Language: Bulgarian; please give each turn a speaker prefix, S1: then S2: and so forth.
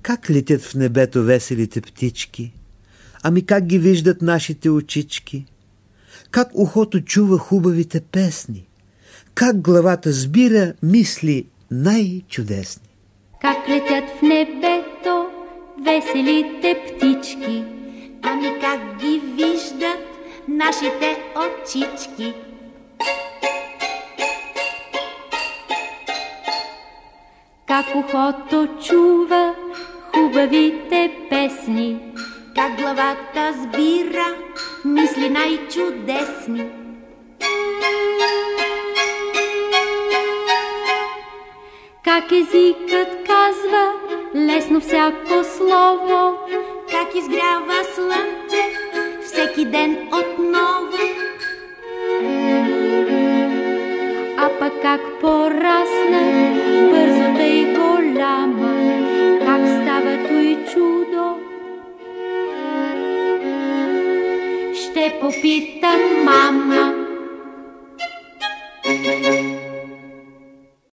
S1: Как летят в небето веселите птички? Ами как ги виждат нашите очички? Как ухото чува хубавите песни? Как главата сбира мисли най-чудесни?
S2: Как летят в небето веселите птички?
S3: Ами как ги виждат нашите очички?
S2: Как ухото чува хубавите песни?
S3: Как главата сбира мисли най-чудесни?
S2: Как езикът казва лесно всяко слово?
S3: Как изгрява слънце всеки ден отново?
S2: А пък как порасна бързата и голяма, как става той чудо? Ще попитам мама.